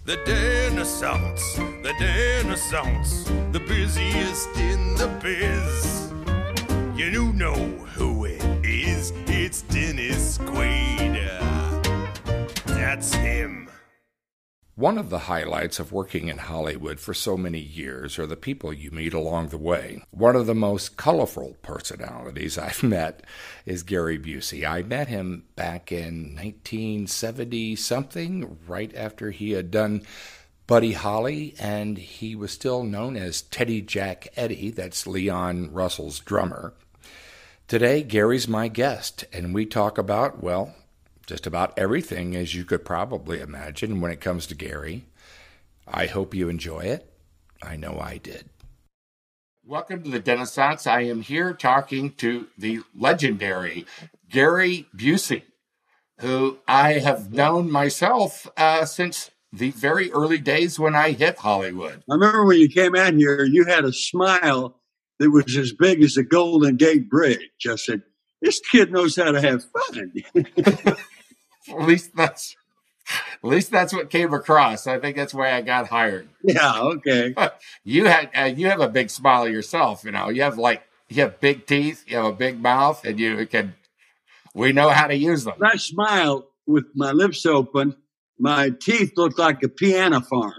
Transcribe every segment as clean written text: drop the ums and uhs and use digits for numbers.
The Renaissance, the busiest in the biz. You know who it is, it's Dennis Quaid. That's him. One of the highlights of working in Hollywood for so many years are the people you meet along the way. One of the most colorful personalities I've met is Gary Busey. I met him back in 1970-something, right after he had done Buddy Holly, and he was still known as Teddy Jack Eddy. That's Leon Russell's drummer. Today, Gary's my guest, and we talk about, well, just about everything, as you could probably imagine, when it comes to Gary. I hope you enjoy it. I know I did. Welcome to the Renaissance. I am here talking to the legendary Gary Busey, who I have known myself since the very early days when I hit Hollywood. I remember when you came out here, you had a smile that was as big as the Golden Gate Bridge. I said, this kid knows how to have fun. At least that's what came across. I think that's why I got hired. Yeah, okay. You have a big smile yourself. You know, you have big teeth, you have a big mouth, and we know how to use them. I smile with my lips open. My teeth look like a piano farm.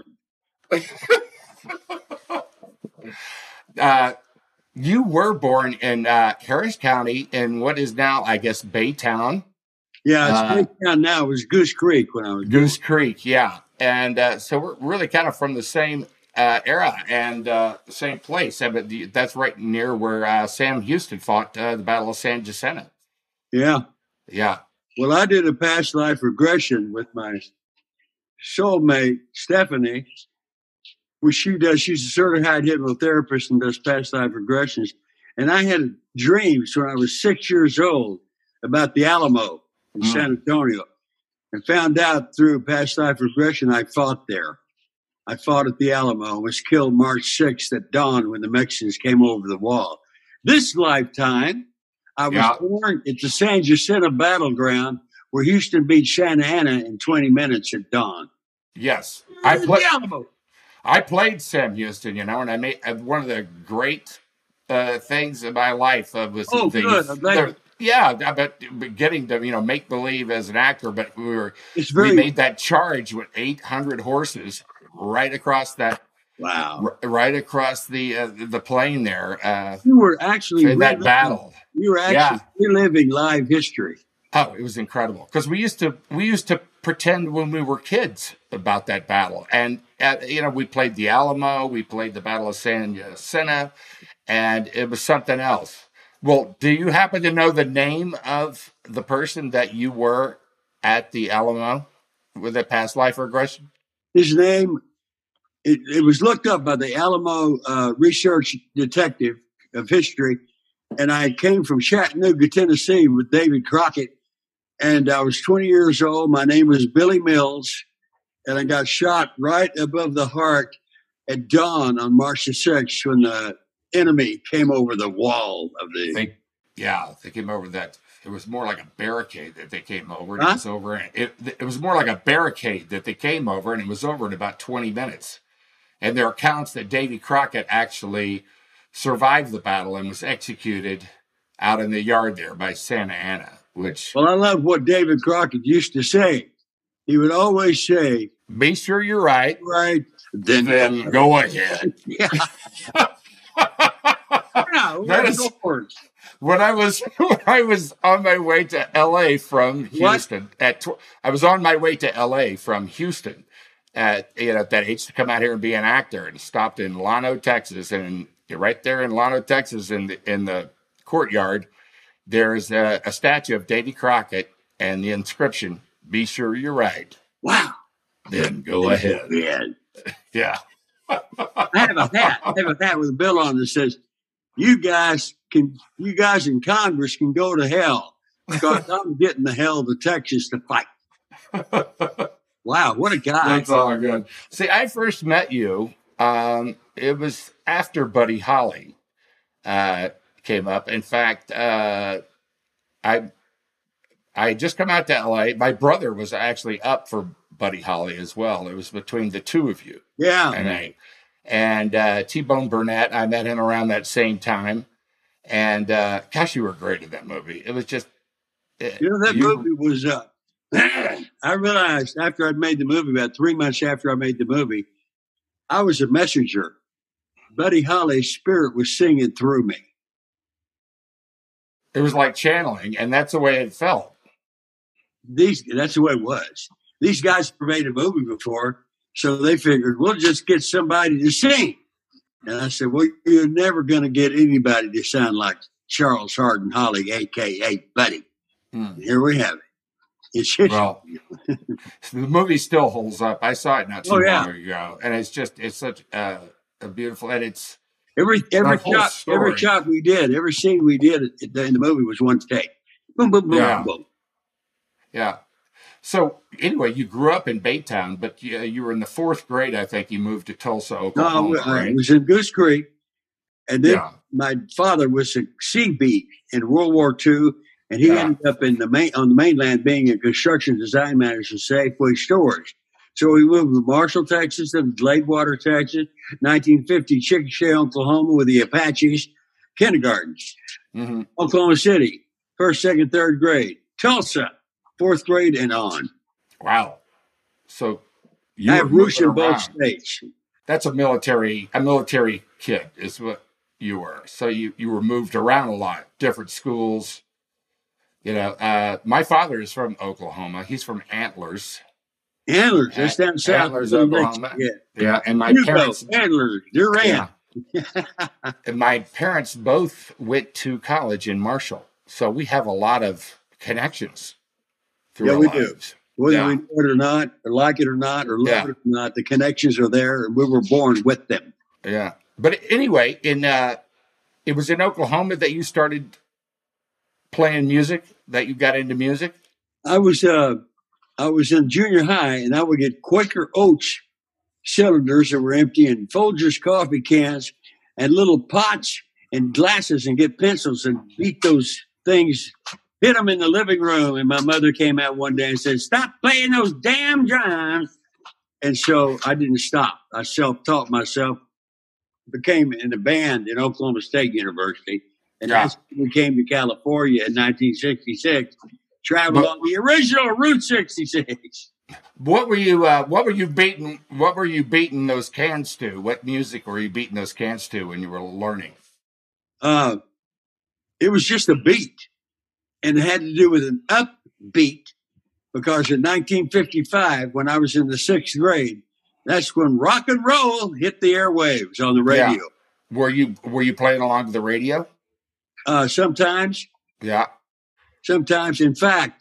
You were born in Harris County in what is now, I guess, Baytown. Yeah, it's Baytown now. It was Goose Creek when I was Goose Creek, yeah. And so we're really kind of from the same era and same place. But that's right near where Sam Houston fought the Battle of San Jacinto. Yeah. Yeah. Well, I did a past life regression with my soulmate, Stephanie, which she does. She's a certified hypnotherapist and does past life regressions. And I had dreams when I was 6 years old about the Alamo in San Antonio, and found out through past life regression I fought there. I fought at the Alamo and was killed March 6th at dawn when the Mexicans came over the wall. This lifetime, I was born at the San Jacinto battleground where Houston beat Santa Ana in 20 minutes at dawn. Yes. I played Sam Houston, and I made one of the great things in my life was good. but getting to make believe as an actor. But we made that charge with 800 horses right across that. Wow! Right across the plain there. You were actually in that battle. You were actually reliving live history. Oh, it was incredible because we used to pretend when we were kids about that battle, and we played the Alamo, we played the Battle of San Jacinto, and it was something else. Well, do you happen to know the name of the person that you were at the Alamo with a past life regression? His name, it was looked up by the Alamo research detective of history, and I came from Chattanooga, Tennessee with David Crockett, and I was 20 years old. My name was Billy Mills, and I got shot right above the heart at dawn on March the 6th when the enemy came over the wall of the... They came over that. It was more like a barricade that they came over. And it was more like a barricade that they came over, and it was over in about 20 minutes. And there are accounts that Davy Crockett actually survived the battle and was executed out in the yard there by Santa Ana, which... Well, I love what David Crockett used to say. He would always say... Be sure you're right. Right. Then go ahead. Yeah. When I was on my way to L.A. from Houston, I was on my way to L.A. from Houston at that age to come out here and be an actor, and stopped in Llano, Texas, and right there in Llano, Texas, in the courtyard, there's a statue of Davy Crockett and the inscription, "Be sure you're right." Wow. Then go ahead. Yeah. I have a hat with a bill on that says, You guys in Congress can go to hell because I'm getting the hell to Texas to fight. Wow, what a guy. That's all good. See, I first met you, it was after Buddy Holly came up. In fact, I had just come out to LA. My brother was actually up for Buddy Holly as well. It was between the two of you. Yeah. And T-Bone Burnett, I met him around that same time. And gosh, you were great in that movie. It was just... that movie was... I realized after I'd made the movie, about 3 months after I made the movie, I was a messenger. Buddy Holly's spirit was singing through me. It was like channeling, and that's the way it felt. That's the way it was. These guys have made a movie before, so they figured, we'll just get somebody to sing. And I said, well, you're never going to get anybody to sound like Charles Hardin Holly, a.k.a. Buddy. Here we have it. It's just, well, the movie still holds up. I saw it not too long ago, and it's such a beautiful, and it's every shot we did, every scene we did in the movie was one take. Boom, boom, boom, boom. Yeah. So anyway, you grew up in Baytown, but you were in the 4th grade. I think you moved to Tulsa, Oklahoma. No, I was in Goose Creek, and then my father was a Seabeat in World War II. And he ended up on the mainland being a construction design manager for Safeway stores. So we moved to Marshall, Texas, then Gladewater, Texas, 1950, Chickasha, Oklahoma with the Apaches, kindergarten. Oklahoma City, 1st, 2nd, 3rd grade. Tulsa, 4th grade and on. Wow. So I have roots in both states. That's a military kid is what you were. So you were moved around a lot, different schools. You know, my father is from Oklahoma. He's from Antlers. Antlers, that's down south. Antlers, Oklahoma. Yeah. And my parents. Antlers, Durant. Yeah. And my parents both went to college in Marshall. So we have a lot of connections through our lives. Do. Whether we know it or not, or like it or not, or love it or not, the connections are there, and we were born with them. Yeah. But anyway, it was in Oklahoma that you started playing music, that you got into music? I was in junior high, and I would get Quaker Oats cylinders that were empty and Folgers coffee cans and little pots and glasses and get pencils and beat those things, hit them in the living room. And my mother came out one day and said, stop playing those damn drums. And so I didn't stop. I self-taught myself, became in a band in Oklahoma State University. And that's when we came to California in 1966. Traveled on the original Route 66. What were you beating those cans to? What music were you beating those cans to when you were learning? It was just a beat, and it had to do with an upbeat. Because in 1955, when I was in the 6th grade, that's when rock and roll hit the airwaves on the radio. Yeah. Were you playing along with the radio? Sometimes. Yeah. Sometimes. In fact,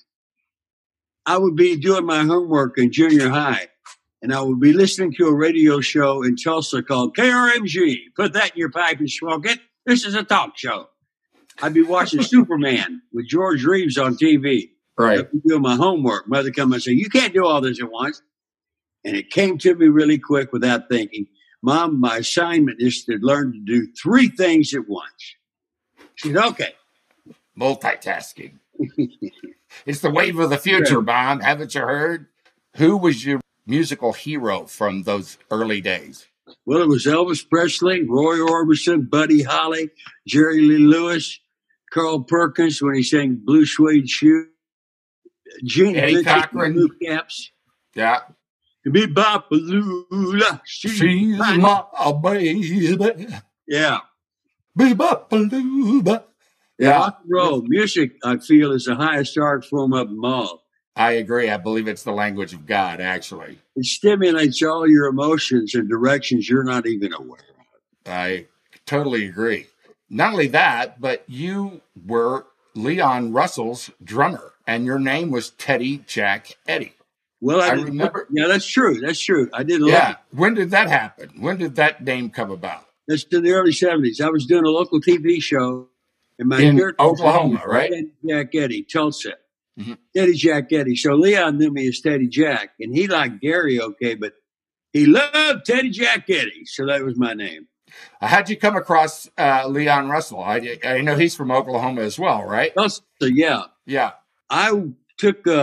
I would be doing my homework in junior high, and I would be listening to a radio show in Tulsa called KRMG. Put that in your pipe and smoke it. This is a talk show. I'd be watching Superman with George Reeves on TV. Right. I'd be doing my homework. Mother come and say, you can't do all this at once. And it came to me really quick without thinking. Mom, my assignment is to learn to do 3 things at once. She said, okay. Multitasking. It's the wave of the future, Mom. Haven't you heard? Who was your musical hero from those early days? Well, it was Elvis Presley, Roy Orbison, Buddy Holly, Jerry Lee Lewis, Carl Perkins when he sang Blue Suede Shoe, Gene Eddie Cochran, Blue Caps. Yeah. Be-bop-a-loo-la, she's my baby. Yeah. Be-bop-a-loo-ba. Yeah. Rock and roll music, I feel, is the highest art form of them all. I agree. I believe it's the language of God, actually. It stimulates all your emotions in directions you're not even aware of. I totally agree. Not only that, but you were Leon Russell's drummer, and your name was Teddy Jack Eddy. Well, I remember. Yeah, that's true. That's true. I did a lot. Yeah. When did that happen? When did that name come about? That's in the early 70s. I was doing a local TV show in Oklahoma, right? Teddy Jack Eddy, Tulsa. Mm-hmm. Teddy Jack Eddy. So Leon knew me as Teddy Jack, and he liked Gary okay, but he loved Teddy Jack Eddy. So that was my name. How'd you come across Leon Russell? I know he's from Oklahoma as well, right? Tulsa, yeah. Yeah. I took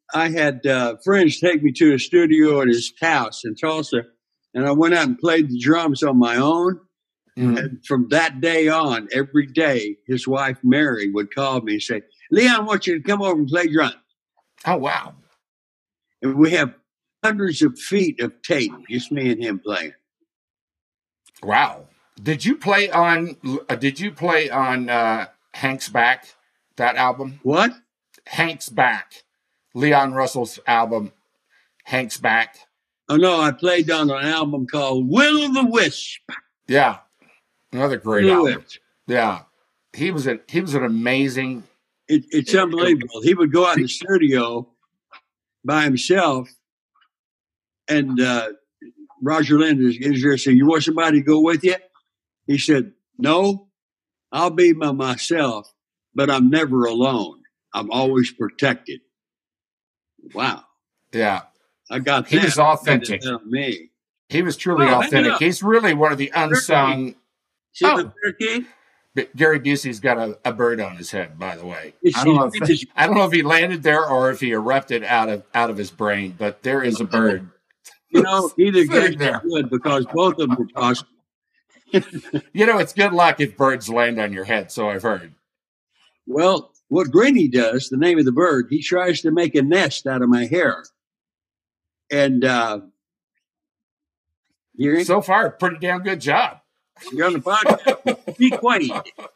I had friends take me to a studio at his house in Tulsa, and I went out and played the drums on my own. Mhm. And from that day on, every day, his wife Mary would call me and say, "Leon, I want you to come over and play drums." Oh, wow. And we have hundreds of feet of tape, just me and him playing. Wow. Did you play on Hank's Back, that album? What? Hank's Back. Leon Russell's album, Hank's Back. Oh no, I played on an album called Will o' the Wisp. Yeah. Another great Will o' the album. Wisp. Yeah. He was an amazing. It's unbelievable. He would go out in the studio by himself, and Roger Lynn is there. Said, "You want somebody to go with you?" He said, "No, I'll be by myself, but I'm never alone. I'm always protected." Wow, Yeah. I got He that. was authentic. Me. He was truly Oh, hang authentic. on. He's really one of the unsung. See Oh. the turkey? Gary Busey's got a bird on his head, by the way. It's- I don't know if he landed there or if he erupted out of his brain, but there is a bird. You know, either Sitting guy's there. good because both of them were possible. It's good luck if birds land on your head, so I've heard. Well, what Greeny does, the name of the bird, he tries to make a nest out of my hair. And you're So far, pretty damn good job. on the podcast. Be quiet.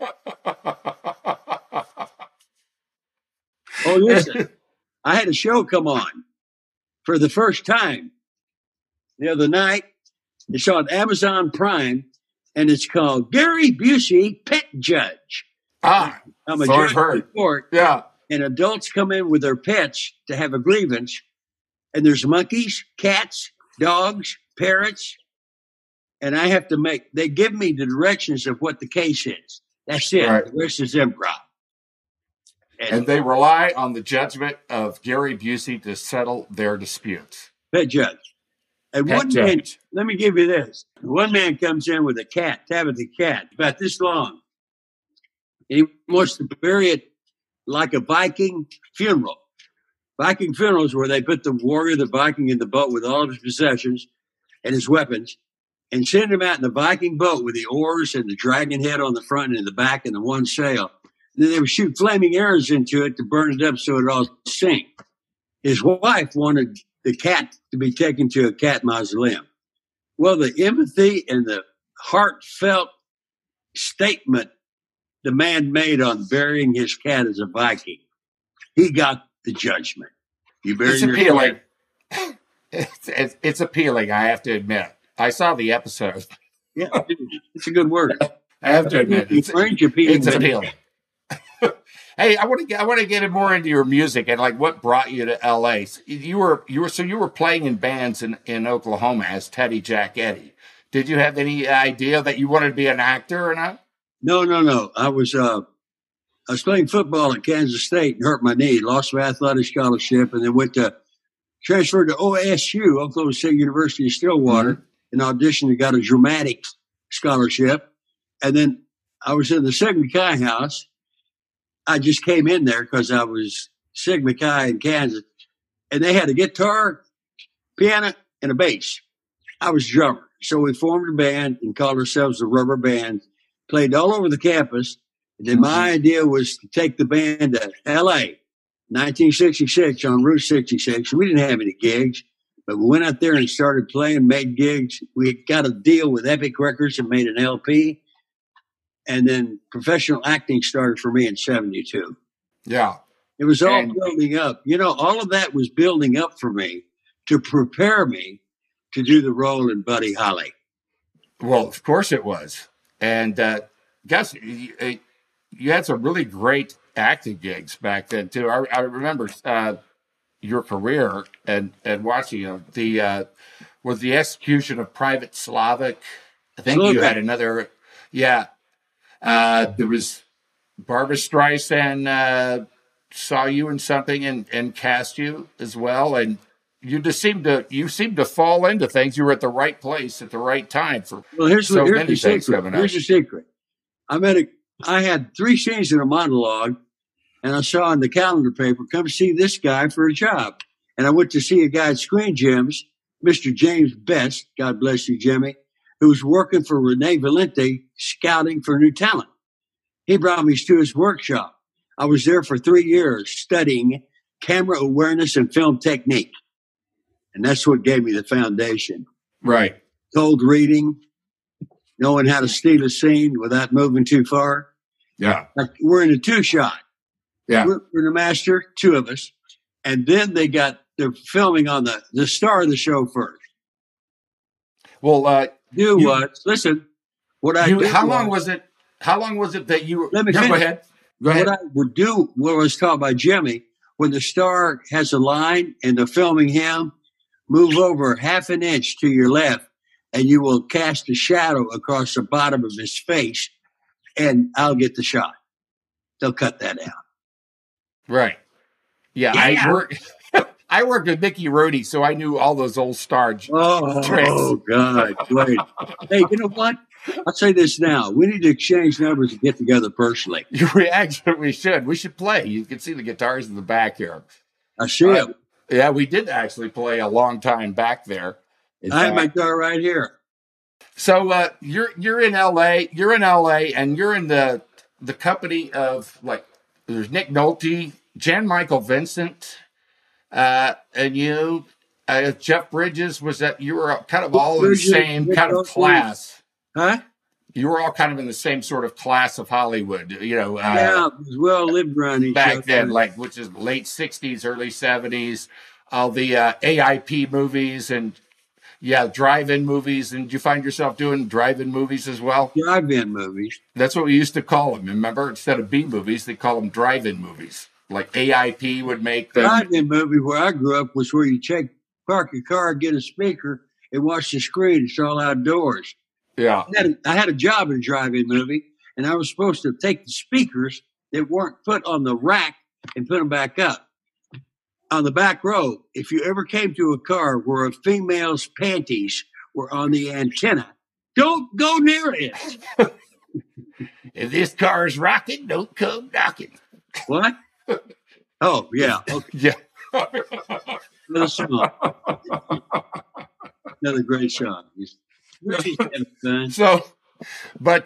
Oh, listen. I had a show come on for the first time the other night. It's on Amazon Prime, and it's called Gary Busey, Pet Judge. Ah, I'm a so I've judge heard. in court, Yeah. and adults come in with their pets to have a grievance, and there's monkeys, cats, dogs, parrots, and I have to they give me the directions of what the case is. That's it. Right. The rest is improv. And they rely on the judgment of Gary Busey to settle their disputes. Pet judge. And Pet one man, judge. let me give you this. One man comes in with a cat, Tabitha cat, about this long. And he wants to bury it like a Viking funeral. Viking funerals where they put the warrior, the Viking, in the boat with all of his possessions and his weapons and send him out in the Viking boat with the oars and the dragon head on the front and the back and the one sail. And then they would shoot flaming arrows into it to burn it up so it all sink. His wife wanted the cat to be taken to a cat mausoleum. Well, the empathy and the heartfelt statement the man made on burying his cat as a Viking, he got the judgment. You bury It's your appealing. cat. It's appealing, I have to admit. I saw the episode. Yeah, it's a good word. I have to admit, it's appealing. Hey, I want to get more into your music and like what brought you to LA. You were playing in bands in Oklahoma as Teddy Jack Eddie. Did you have any idea that you wanted to be an actor or not? No. I was playing football at Kansas State and hurt my knee, lost my athletic scholarship, and then transferred to OSU, Oklahoma State University in Stillwater, and auditioned and got a dramatic scholarship. And then I was in the Sigma Chi house. I just came in there because I was Sigma Chi in Kansas, and they had a guitar, piano, and a bass. I was a drummer. So we formed a band and called ourselves the Rubber Band, played all over the campus. And then my idea was to take the band to LA, 1966 on Route 66. We didn't have any gigs, but we went out there and started playing, made gigs. We got a deal with Epic Records and made an LP. And then professional acting started for me in 72. Yeah. It was all building up. All of that was building up for me to prepare me to do the role in Buddy Holly. Well, of course it was. And Gus, you had some really great acting gigs back then too. I remember your career and watching was the Execution of Private Slavic. I think you had another. Yeah, there was Barbra Streisand saw you in something and cast you as well, and you just seemed to fall into things. You were at the right place at the right time for here's many the things secret. coming up. Here's the secret. I had 3 scenes in a monologue and I saw in the calendar paper, come see this guy for a job. And I went to see a guy at Screen Gems, Mr. James Best, God bless you, Jimmy, who was working for Rene Valente, scouting for new talent. He brought me to his workshop. I was there for 3 years studying camera awareness and film technique. And that's what gave me the foundation. Right. Cold reading, knowing how to steal a scene without moving too far. Yeah. Like we're in a 2-shot. Yeah. We're the master, 2 of us. And then they're filming on the star of the show first. Well, Listen, how long was it that you? Let me go ahead. Go ahead. What I would do, what was taught by Jimmy, when the star has a line and they're filming him, move over half an inch to your left, and you will cast a shadow across the bottom of his face, and I'll get the shot. They'll cut that out. Right. Yeah. I worked with Mickey Rooney, so I knew all those old star tricks. Oh, God. Wait. Hey, you know what? I'll say this now. We need to exchange numbers and get together personally. We should. We should play. You can see the guitars in the back here. I see it. Yeah, we did actually play a long time back there. I have my guitar right here. So you're in LA. You're in LA, and you're in the company of, like, there's Nick Nolte, Jan Michael Vincent, and you, Jeff Bridges. Was that you were kind of all in the same kind of class? Huh? You were all kind of in the same sort of class of Hollywood, yeah, it was well lived around each back other. then, like, which is late 60s, early 70s, all the AIP movies and, drive-in movies. And did you find yourself doing drive-in movies as well? Drive-in movies. That's what we used to call them, remember? Instead of B movies, they call them drive-in movies. Like AIP would make them. Drive-in movie where I grew up was where you park your car, get a speaker, and watch the screen. It's all outdoors. Yeah. I had a job in a drive-in movie, and I was supposed to take the speakers that weren't put on the rack and put them back up. On the back row, if you ever came to a car where a female's panties were on the antenna, don't go near it. If this car is rocking, don't come knocking. What? Oh, yeah. Okay. Yeah. Another song. Another great song. So, but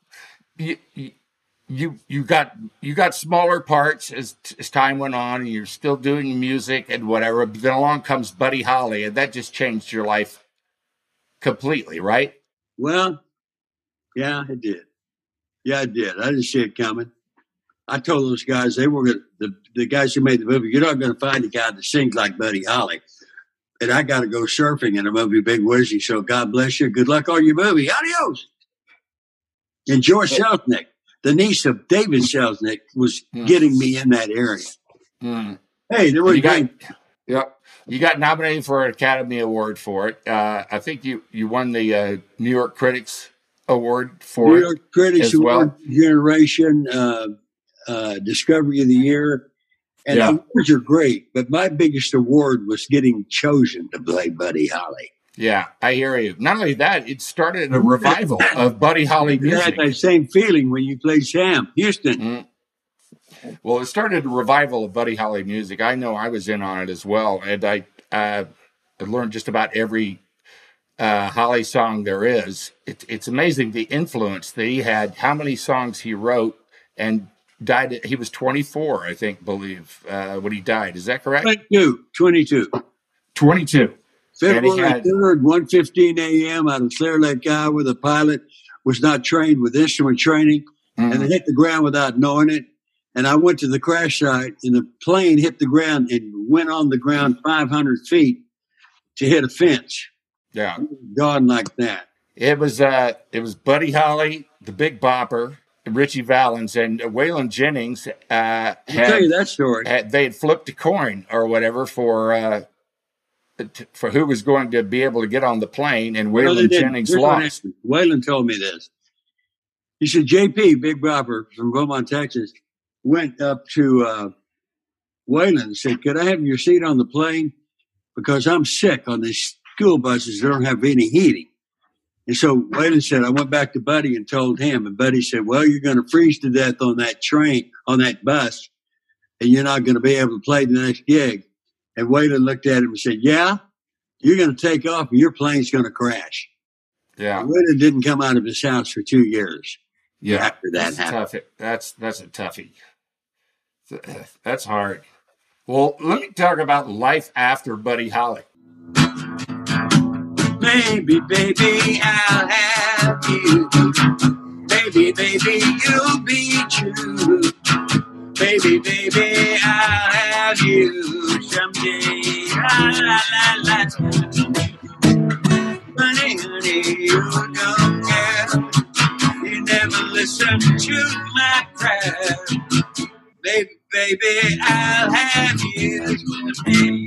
you got smaller parts as time went on, and you're still doing music and whatever. But then along comes Buddy Holly, and that just changed your life completely, right? Well, yeah, it did. Yeah, it did. I didn't see it coming. I told those guys they were the guys who made the movie. You're not going to find a guy that sings like Buddy Holly. And I got to go surfing in a movie, Big Wizzy. So God bless you. Good luck on your movie. Adios. And George Selznick, the niece of David Selznick, was getting me in that area. Mm. Hey, there were great. You got nominated for an Academy Award for it. I think you won the New York Critics Award for New York Critics Award, well. Generation, Discovery of the Year. And the awards are great, but my biggest award was getting chosen to play Buddy Holly. Yeah, I hear you. Not only that, it started a revival of Buddy Holly music. You had that same feeling when you played Sam Houston. Mm-hmm. Well, it started a revival of Buddy Holly music. I know I was in on it as well, and I learned just about every Holly song there is. It's amazing the influence that he had, how many songs he wrote, and died. He was 24, I think, believe, when he died. Is that correct? 22. February 3rd, 1:15 a.m. out of Clear Lake, Iowa. The pilot was not trained with instrument training, and it hit the ground without knowing it. And I went to the crash site, and the plane hit the ground and went on the ground 500 feet to hit a fence. Yeah, gone like that. It was Buddy Holly, the Big Bopper, Richie Valens, and Waylon Jennings. I'll tell you that story. They had flipped a coin or whatever for who was going to be able to get on the plane, and Waylon Jennings lost. Waylon told me this. He said, JP, Big Bopper from Beaumont, Texas, went up to Waylon and said, could I have your seat on the plane? Because I'm sick on these school buses that don't have any heating. And so Waylon said, I went back to Buddy and told him. And Buddy said, well, you're going to freeze to death on that train, on that bus. and you're not going to be able to play the next gig. And Waylon looked at him and said, yeah, you're going to take off and your plane's going to crash. Yeah. Waylon didn't come out of his house for 2 years. Yeah. After that happened. That's a toughie. That's hard. Well, let me talk about life after Buddy Holly. Maybe, baby, I'll have you. Maybe, baby, you'll be true. Baby, baby, I'll have you someday. La, la, la, la. Honey, honey, you don't care. You never listen to my prayer. Baby, baby, I'll have you someday.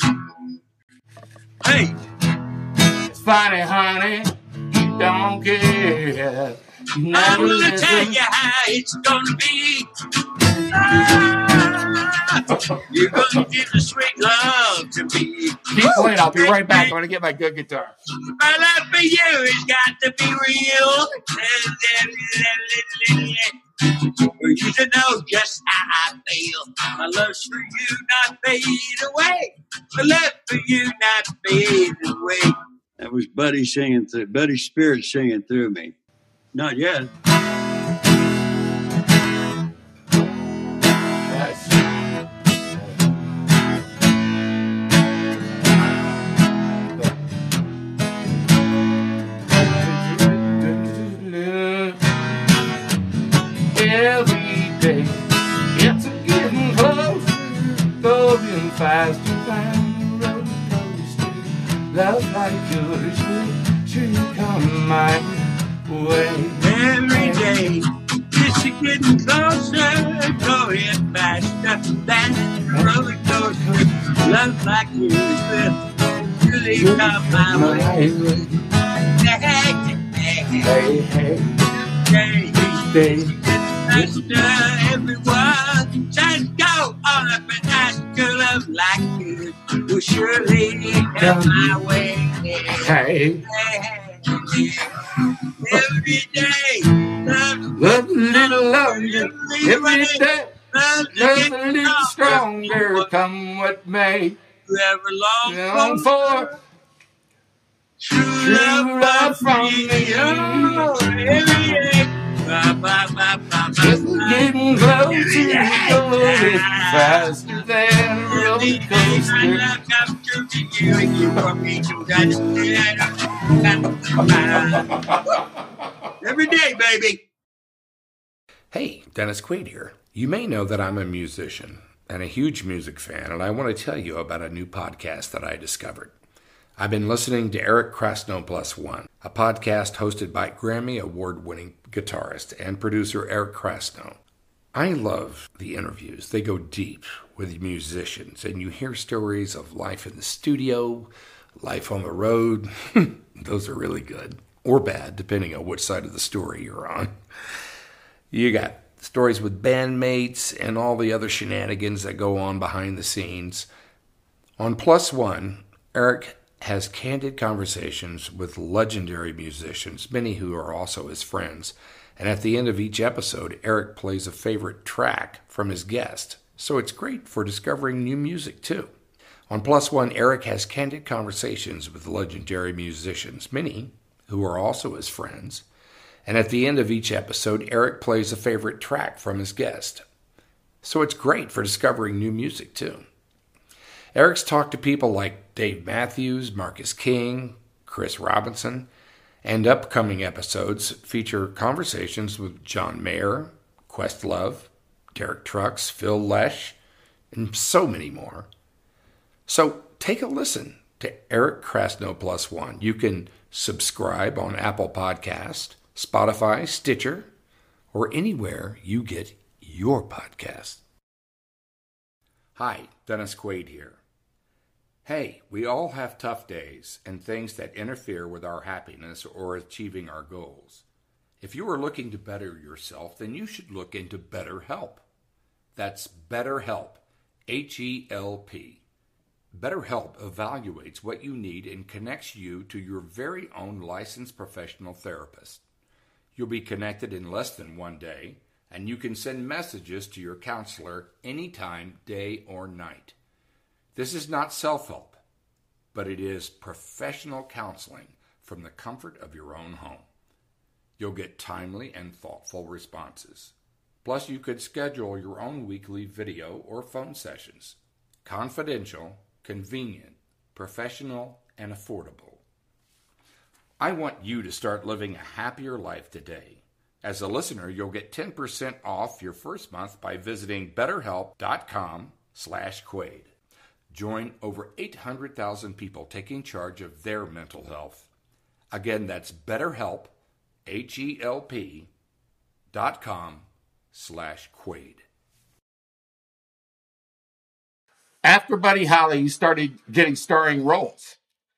Hey! Funny, honey, you don't care. I'm gonna tell you how it's gonna be. You're gonna give the sweet love to me. Keep playing, I'll be right back. I'm gonna get my good guitar. My love for you has got to be real. For you to know just how I feel. My love's for you not fade away. My love for you not fade away. That was Buddy singing through, Buddy Spirit singing through me. Not yet. Every day, it's a getting closer, going faster than the roller coaster. Love like yours will surely come my way. Every day, it's a getting closer, going faster than the roller coaster. Love like yours will surely come my way. Hey, hey, Hey, everyone just go on up and ask a love like you will surely come my way. hey. Every day, Love a little longer, every day. Love a little stronger, come what may. Whoever Long longs for true love from me. Oh, every day. it's getting closer, going faster than a roller coaster. Every day, baby. Hey, Dennis Quaid here. You may know that I'm a musician and a huge music fan, and I want to tell you about a new podcast that I discovered. I've been listening to Eric Krasno Plus One, a podcast hosted by Grammy Award-winning guitarist and producer Eric Krasno. I love the interviews. They go deep with musicians, and you hear stories of life in the studio, life on the road. Those are really good, or bad, depending on which side of the story you're on. You got stories with bandmates and all the other shenanigans that go on behind the scenes. On Plus One, Eric has candid conversations with legendary musicians, many who are also his friends. And at the end of each episode, Eric plays a favorite track from his guest. So it's great for discovering new music, too. On Plus One, Eric has candid conversations with legendary musicians, many who are also his friends. And at the end of each episode, Eric plays a favorite track from his guest. So it's great for discovering new music, too. Eric's talked to people like Dave Matthews, Marcus King, Chris Robinson, and upcoming episodes feature conversations with John Mayer, Questlove, Derek Trucks, Phil Lesh, and so many more. So take a listen to Eric Krasno Plus One. You can subscribe on Apple Podcast, Spotify, Stitcher, or anywhere you get your podcast. Hi, Dennis Quaid here. Hey, we all have tough days and things that interfere with our happiness or achieving our goals. If you are looking to better yourself, then you should look into BetterHelp. That's BetterHelp, H-E-L-P. BetterHelp evaluates what you need and connects you to your very own licensed professional therapist. You'll be connected in less than 1 day, and you can send messages to your counselor anytime, day or night. This is not self-help, but it is professional counseling from the comfort of your own home. You'll get timely and thoughtful responses. Plus, you could schedule your own weekly video or phone sessions. Confidential, convenient, professional, and affordable. I want you to start living a happier life today. As a listener, you'll get 10% off your first month by visiting betterhelp.com/Quaid. Join over 800,000 people taking charge of their mental health. Again, that's BetterHelp, HELP.com/Quaid. After Buddy Holly, you started getting starring roles.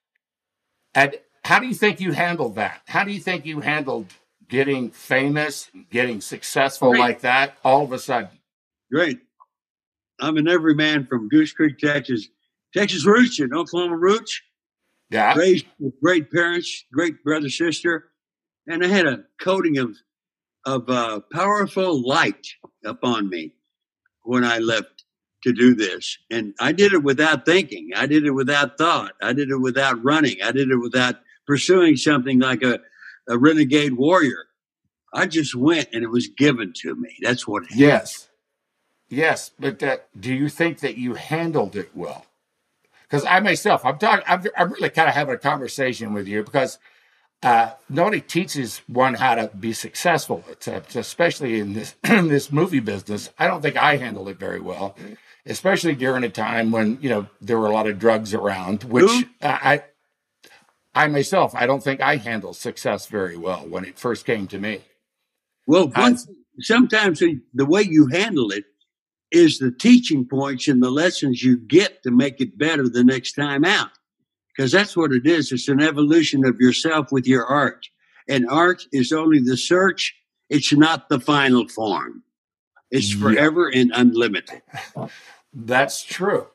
And how do you think you handled that? How do you think you handled getting famous, getting successful like that all of a sudden? Great. I'm an everyman from Goose Creek, Texas. Texas roots and Oklahoma roots. Yeah. Raised with great parents, great brother, sister. And I had a coating of powerful light upon me when I left to do this. And I did it without thinking. I did it without thought. I did it without running. I did it without pursuing something like a renegade warrior. I just went and it was given to me. That's what happened. Yes. But do you think that you handled it well? Because I myself, I'm really kind of having a conversation with you because nobody teaches one how to be successful, especially in this movie business. I don't think I handled it very well, especially during a time when there were a lot of drugs around. Which I myself, I don't think I handled success very well when it first came to me. Well, sometimes the way you handle it is the teaching points and the lessons you get to make it better the next time out. Because that's what it is. It's an evolution of yourself with your art. And art is only the search. It's not the final form. It's forever and unlimited. That's true.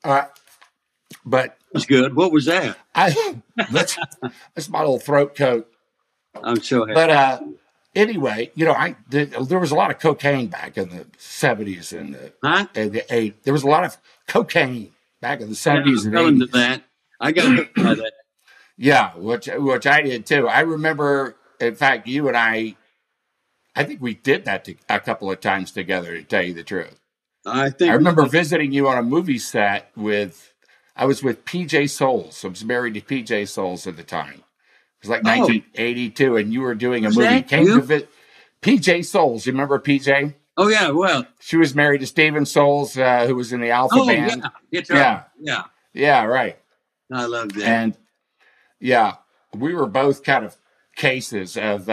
But that's good. What was that? That's my little throat coat. I'm so happy. But anyway, there was a lot of cocaine back in the 70s and the 80s. There was a lot of cocaine back in the 70s and 80s. To that. I got hit by that. Yeah, which I did too. I remember, in fact, you and I think we did that a couple of times together, to tell you the truth. I remember visiting you on a movie set I was with PJ Souls. I was married to PJ Souls at the time. It was like 1982, and you were doing a movie. PJ Souls. You remember PJ? Oh, yeah, well. She was married to Steven Souls, who was in the Alpha Band. Yeah. Yeah, right. I love that. And, we were both kind of cases of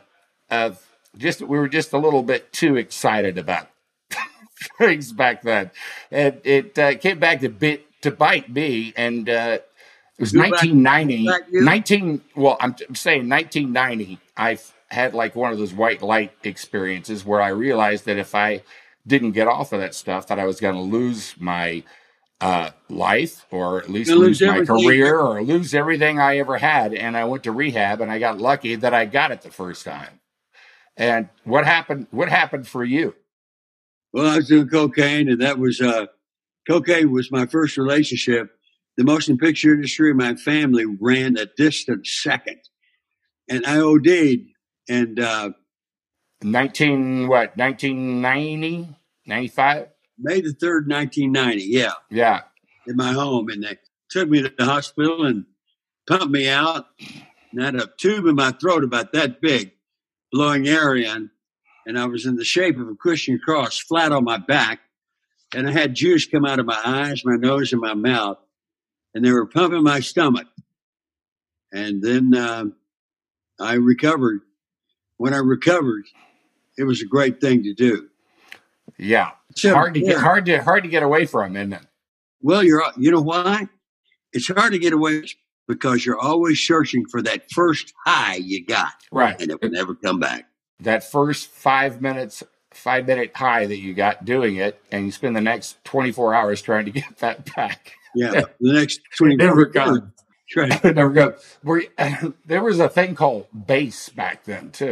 we were just a little bit too excited about things back then. And it came back to bite me, and it was 1990. I'm saying 1990. I had like one of those white light experiences where I realized that if I didn't get off of that stuff, that I was going to lose my life, or at least lose my career, or lose everything I ever had. And I went to rehab, and I got lucky that I got it the first time. And what happened? What happened for you? Well, I was doing cocaine, and that was cocaine was my first relationship. The motion picture industry in my family ran a distant second, and I OD'd. And 1990, 95? May the 3rd, 1990. Yeah. In my home, and they took me to the hospital and pumped me out. And I had a tube in my throat about that big, blowing air in, and I was in the shape of a Christian cross, flat on my back, and I had juice come out of my eyes, my nose, and my mouth, and they were pumping my stomach. And then I recovered. When I recovered, it was a great thing to do. Yeah, hard to get away from, isn't it? Well, you know why? It's hard to get away because you're always searching for that first high you got, right? And it will never come back. That first 5 minute high that you got doing it, and you spend the next 24 hours trying to get that back. Yeah, the next 24 never comes. Right. Never goes. There was a thing called bass back then too.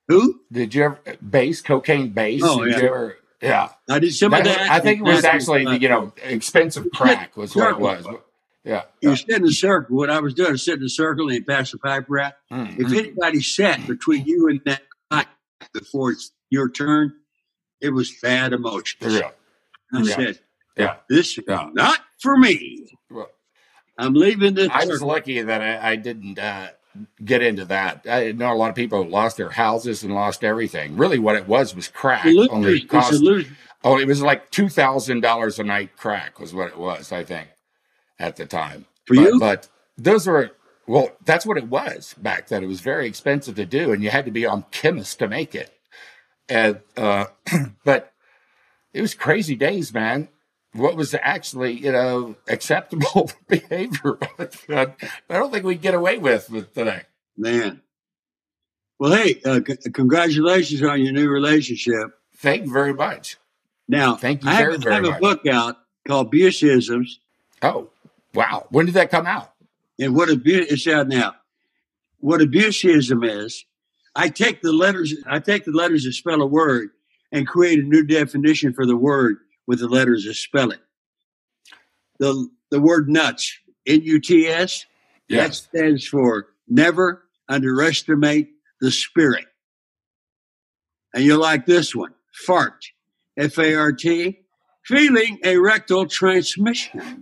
Who? Did you ever base cocaine base? Oh, Did yeah. you ever? Yeah, I did some of that. I think it was actually expensive crack was what it was. Yeah, You sit in a circle. What I was doing is sit in a circle and you pass the piper out. Mm-hmm. If anybody sat between you and that pipe before it's your turn, it was bad emotions. Yeah. I said, Yeah. this is Yeah. not for me. Well, I'm leaving this I was circle. lucky that I didn't get into that. I know a lot of people lost their houses and lost everything. Really, what it was crack. Only cost. It was like $2,000 a night. Crack was what it was, I think, at the time. For you? But those were, well, that's what it was back then. It was very expensive to do, and you had to be on chemist to make it. And but it was crazy days, man. What was actually, acceptable behavior? I don't think we'd get away with today. Man. Well, hey, congratulations on your new relationship. Thank you very much. Now, Thank you I very, have very a much. book out called Abuse-isms. Oh, wow. When did that come out? And it's out now. What abuse-ism is, I take the letters that spell a word and create a new definition for the word with the letters that spell it. The word nuts, N-U-T-S, that Yes. stands for never underestimate the spirit. And you'll like this one, fart, F-A-R-T, feeling a rectal transmission.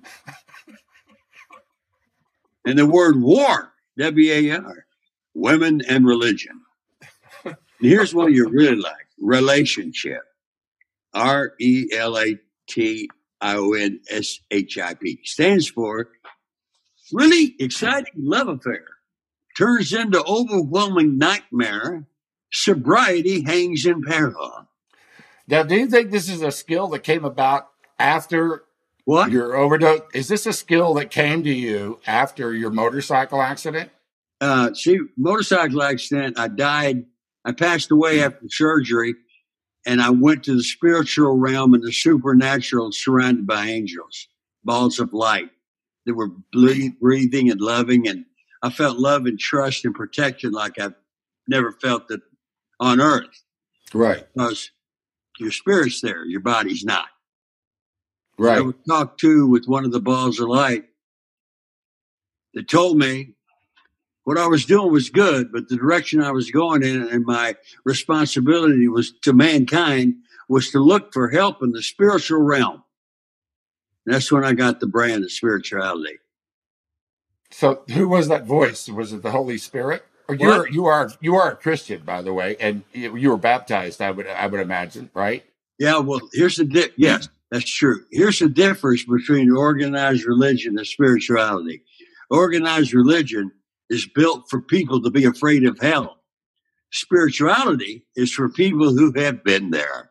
And the word war, W-A-R, women and religion. And here's one you really like, relationship, R-E-L-A-T-I-O-N-S-H-I-P, stands for really exciting love affair. Turns into overwhelming nightmare. Sobriety hangs in peril. Now, do you think this is a skill that came about after What? your overdose? Is this a skill that came to you after your motorcycle accident? Motorcycle accident, I died. I passed away after surgery, and I went to the spiritual realm and the supernatural surrounded by angels, balls of light that were breathing and loving. And I felt love and trust and protection like I've never felt it on earth. Right. Because your spirit's there, your body's not. I Right. was talked to with one of the balls of light that told me what I was doing was good, but the direction I was going in and my responsibility was to mankind was to look for help in the spiritual realm. And that's when I got the brand of spirituality. So, who was that voice? Was it the Holy Spirit? Or you are a Christian, by the way, and you were baptized. I would imagine, right? Yeah. Well, here's the yes, that's true. Here's the difference between organized religion and spirituality. Organized religion is built for people to be afraid of hell. Spirituality is for people who have been there.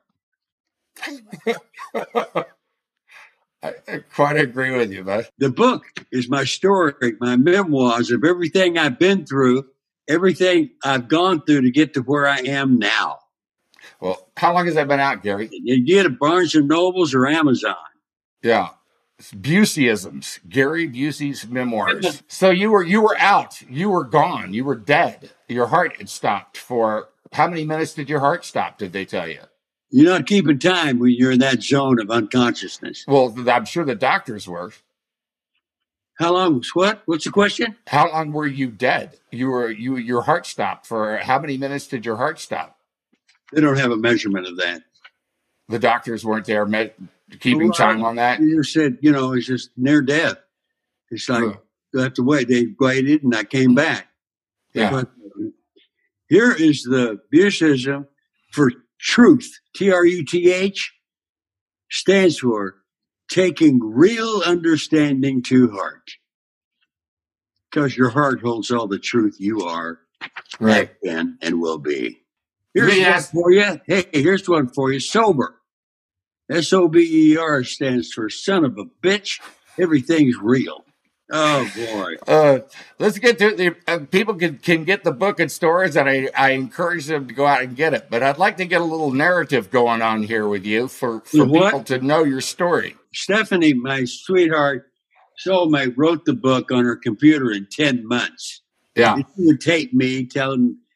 I quite agree with you, bud. The book is my story, my memoirs of everything I've been through, everything I've gone through to get to where I am now. Well, how long has that been out, Gary? You get at Barnes and Nobles or Amazon. Yeah. It's Buseyisms, Gary Busey's memoirs. So you were out, you were gone, you were dead. Your heart had stopped for how many minutes did your heart stop? Did they tell you? You're not keeping time when you're in that zone of unconsciousness. Well, I'm sure the doctors were. How long was what? What's the question? How long were you dead? Your heart stopped for how many minutes did your heart stop? They don't have a measurement of that. The doctors weren't there keeping time on that. You just said, it's just near death. It's like, you have to wait. They waited and I came back. Yeah. But here is the Buseyism for truth. Truth stands for taking real understanding to heart. Because your heart holds all the truth you are, Right. can, and will be. Here's Yes. one for you. Hey, here's one for you. Sober. SOBER stands for son of a bitch. Everything's real. Oh, boy. Let's get to the people can get the book in stores, and I encourage them to go out and get it. But I'd like to get a little narrative going on here with you for people to know your story. Stephanie, my sweetheart, soulmate, wrote the book on her computer in 10 months. Yeah. And she would tape me telling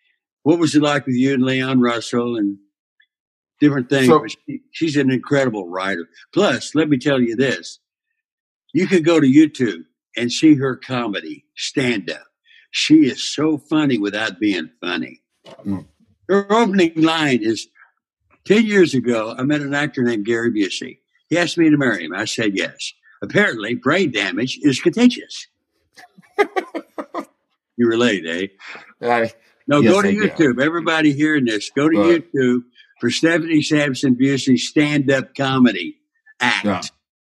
what was it like with you and Leon Russell and different things. So, But she's an incredible writer. Plus, let me tell you this. You can go to YouTube and see her comedy stand up. She is so funny without being funny. mm, Her opening line is 10 years ago, I met an actor named Gary Busey. He asked me to marry him. I said yes. Apparently, brain damage is contagious. You relate, eh? No, yes, go to I do. YouTube. Everybody hearing this, go to YouTube for Stephanie Sampson Busey stand-up comedy act. Yeah.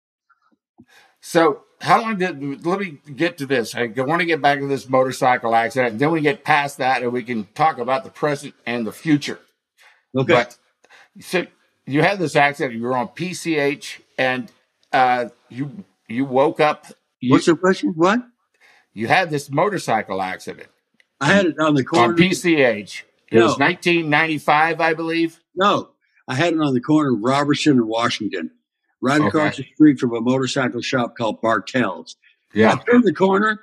So how long let me get to this. I want to get back to this motorcycle accident, and then we get past that and we can talk about the present and the future. Okay. But so you had this accident, you were on PCH, and you woke up. What's the question? What? You had this motorcycle accident I had it on the corner. on PCH. It was No. 1995, I believe. No, I had it on the corner of Robertson and Washington, right across Okay. the street from a motorcycle shop called Bartell's. Yeah. I turned the corner,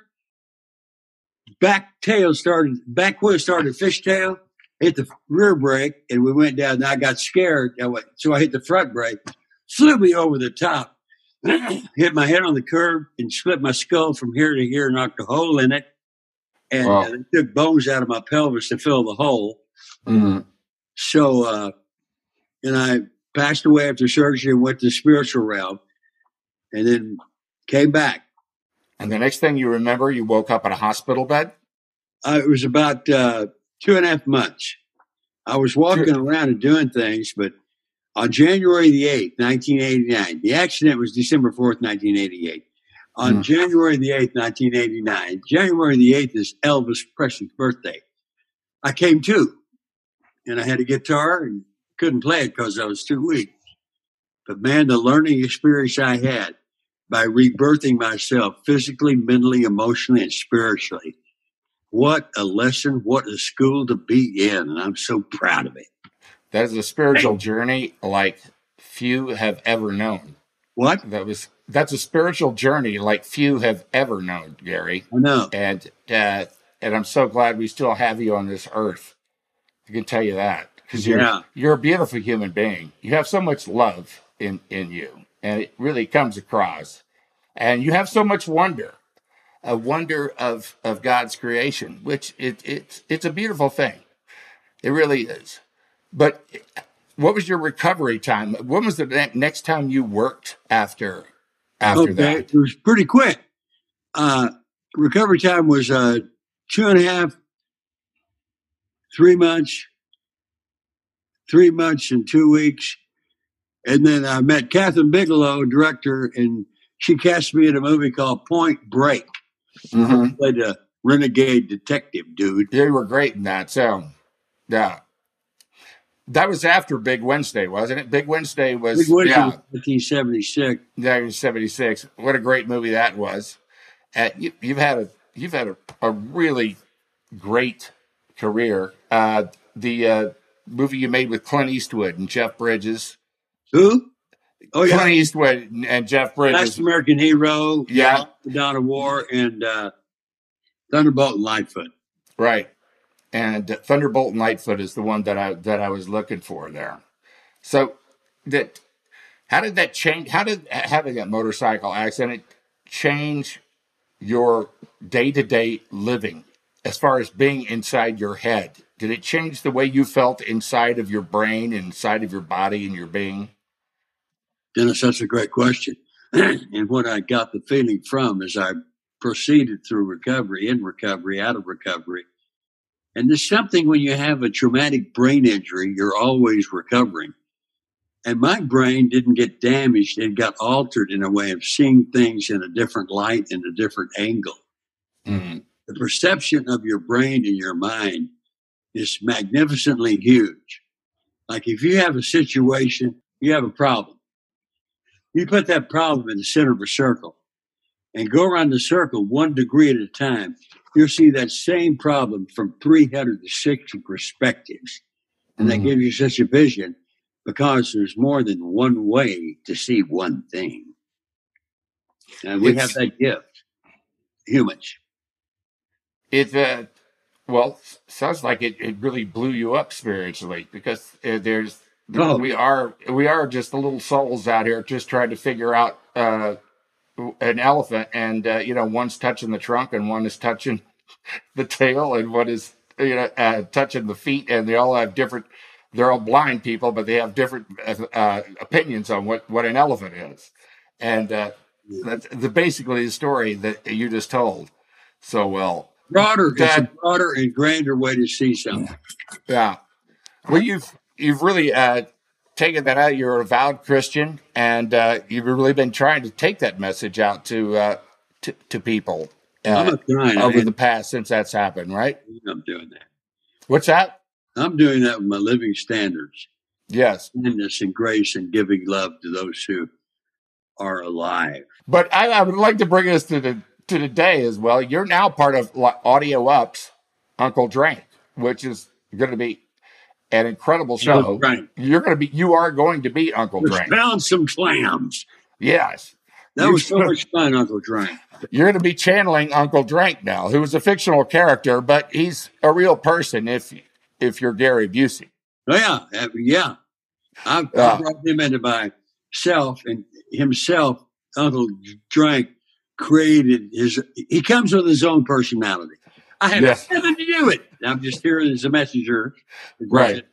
back wheel started fishtail, hit the rear brake, and we went down. And I got scared, so I hit the front brake, flew me over the top, hit my head on the curb, and split my skull from here to here, knocked a hole in it, and Wow. took bones out of my pelvis to fill the hole. Mhm. So, and I passed away after surgery and went to the spiritual realm, and then came back. And the next thing you remember, you woke up in a hospital bed. It was about 2.5 months. I was walking around and doing things, but on January the 8th, 1989, the accident was December 4th, 1988. On January the 8th, 1989, January the 8th is Elvis Presley's birthday. I came to, and I had a guitar and couldn't play it because I was too weak. But man, the learning experience I had by rebirthing myself physically, mentally, emotionally, and spiritually. What a lesson, what a school to be in. And I'm so proud of it. That is a spiritual journey like few have ever known. What? That's a spiritual journey like few have ever known, Gary. I know. And I'm so glad we still have you on this earth. I can tell you that because you're a beautiful human being. You have so much love in you, and it really comes across. And you have so much wonder, a wonder of God's creation, which it's a beautiful thing. It really is. But what was your recovery time? When was the next time you worked after that? It was pretty quick. Recovery time was 2.5, 3 months, 3 months and 2 weeks. And then I met Catherine Bigelow, director, and she cast me in a movie called Point Break. I played a renegade detective dude. You were great in that. So, yeah. That was after Big Wednesday, wasn't it? Big Wednesday was, Big Wednesday was 1976. That was 76. What a great movie that was. You've had a really great career. The movie you made with Clint Eastwood and Jeff Bridges. Who? Oh, yeah. Clint Eastwood and Jeff Bridges. Last American Hero. Yeah. Dawn of War and Thunderbolt and Lightfoot. Right. And Thunderbolt and Lightfoot is the one that I was looking for there. So how did that change? How did having that motorcycle accident change your day-to-day living as far as being inside your head? Did it change the way you felt inside of your brain, inside of your body and your being? Dennis, that's a great question. And what I got the feeling from as I proceeded through recovery, in recovery, out of recovery. And there's something when you have a traumatic brain injury, you're always recovering. And my brain didn't get damaged. It got altered in a way of seeing things in a different light and a different angle. Mm-hmm. The perception of your brain and your mind is magnificently huge. Like if you have a situation, you have a problem. You put that problem in the center of a circle and go around the circle 1 degree at a time. You'll see that same problem from 360 perspectives. And that gives you such a vision because there's more than one way to see one thing. And we have that gift, humans. Well, sounds like it really blew you up spiritually because Oh, we are just the little souls out here just trying to figure out an elephant, and one's touching the trunk and one is touching the tail, and one is touching the feet, and they all have different. They're all blind people, but they have different opinions on what an elephant is, and that's basically the story that you just told so well. it's a broader and grander way to see something. Yeah. Well, you've really taken that out. You're a avowed Christian, and you've really been trying to take that message out to people I'm trying. over the past since that's happened, right? I'm doing that. What's that? I'm doing that with my living standards, Yes. kindness and grace, and giving love to those who are alive. But I would like to bring us to the day as well. You're now part of Audio Up's Uncle Drank, which is going to be an incredible show. Right. You are going to be Uncle Drank. Found some clams. Yes. That was so much fun, Uncle Drank. You're going to be channeling Uncle Drank now, who is a fictional character, but he's a real person if you're Gary Busey. Oh, yeah. I brought him into myself, and himself, Uncle Drank, created he comes with his own personality. I have nothing to do with it. I'm just here as a messenger. Right.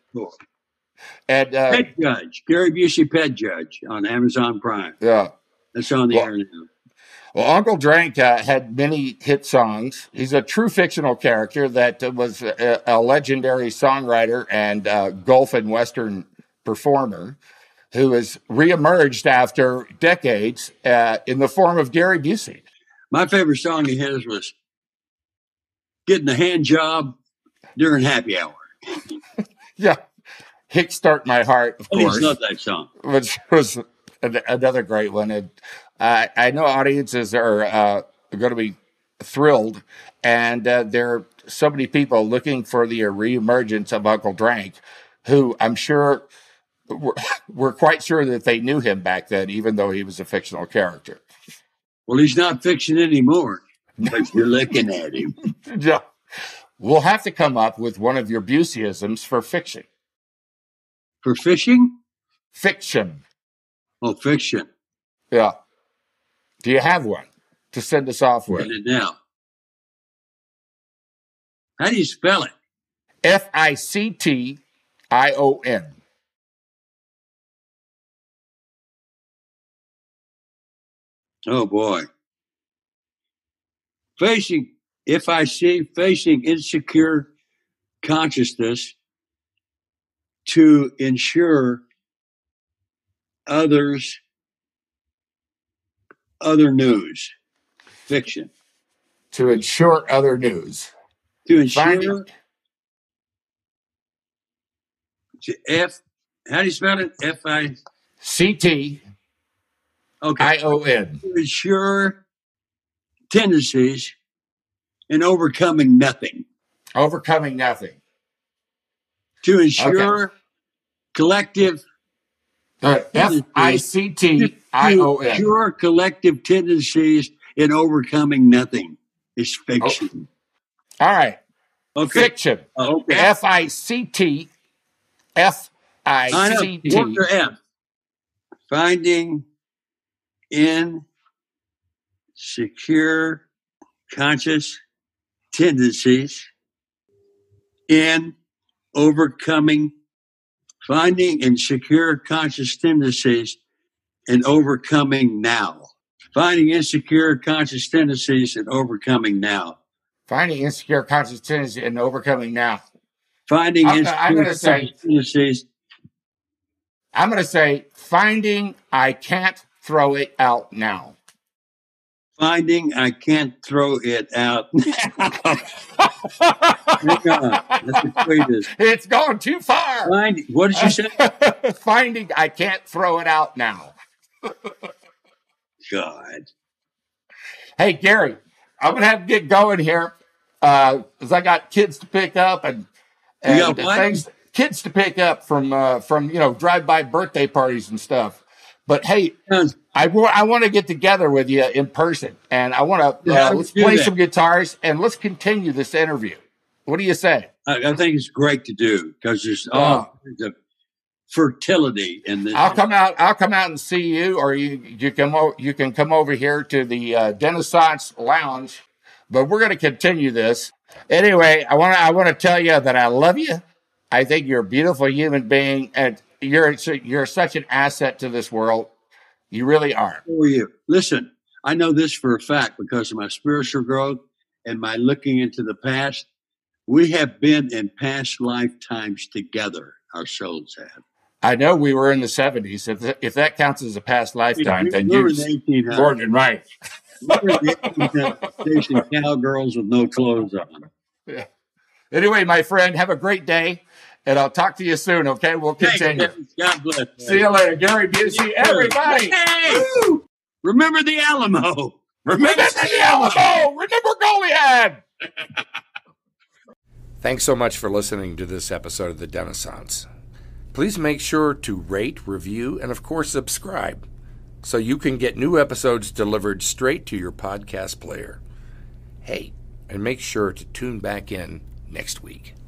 And Pet Judge, Gary Busey Pet Judge on Amazon Prime. Yeah. That's on the air now. Well, Uncle Drank had many hit songs. He's a true fictional character that was a legendary songwriter and Gulf and Western performer who has reemerged after decades in the form of Gary Busey. My favorite song of his was Getting a Hand Job During Happy Hour. Yeah. Kickstart My Heart, of course. I love that song. Which was another great one. And I know audiences are going to be thrilled, and there are so many people looking for the reemergence of Uncle Drank, who I'm sure were quite sure that they knew him back then, even though he was a fictional character. Well, he's not fiction anymore, but you're looking at him. Yeah. We'll have to come up with one of your Buseyisms for fiction. For fishing? Fiction. Oh, fiction. Yeah. Do you have one to send us off with? Get it now. How do you spell it? Fiction. Oh, boy. Facing insecure consciousness to ensure other news. Fiction. To ensure other news. To ensure. How do you spell it? Fiction. Okay. To ensure tendencies and overcoming nothing. Overcoming nothing. To ensure collective. Fiction. To ensure collective tendencies in overcoming nothing is fiction. Oh. All right. Okay. Fiction. Okay. Fict. What's your F? Finding insecure conscious tendencies in overcoming. Finding insecure conscious tendencies and overcoming now. Finding insecure conscious tendencies and overcoming now. Finding insecure conscious tendencies and overcoming now. Finding insecure conscious tendencies. I'm going to say finding I can't throw it out now. Finding I can't throw it out. That's the greatest. It's gone too far. What did you say? Finding I can't throw it out now. God. Hey, Gary, I'm going to have to get going here because I got kids to pick up and things, kids to pick up from drive-by birthday parties and stuff. But hey, I want to get together with you in person, and I want to let's play some guitars and let's continue this interview What do you say? I think it's great to do because there's the fertility in this. I'll come out and see you, or you can come over here to the Renaissance Lounge. But we're going to continue this anyway. I want to tell you that I love you. I think you're a beautiful human being, and you're such an asset to this world. You really are. Who are you? Listen, I know this for a fact because of my spiritual growth and my looking into the past. We have been in past lifetimes together. Our souls have. I know we were in the 70s. If that counts as a past lifetime, then you're more than right. We're in the 1800s, chasing cowgirls with no clothes on. Yeah. Anyway, my friend, have a great day, and I'll talk to you soon, okay? We'll continue. God bless. See you later. Gary Busey, everybody. Hey! Remember the Alamo. Remember the Alamo. Remember Goliad. Thanks so much for listening to this episode of The Renaissance. Please make sure to rate, review, and of course subscribe so you can get new episodes delivered straight to your podcast player. Hey, and make sure to tune back in next week.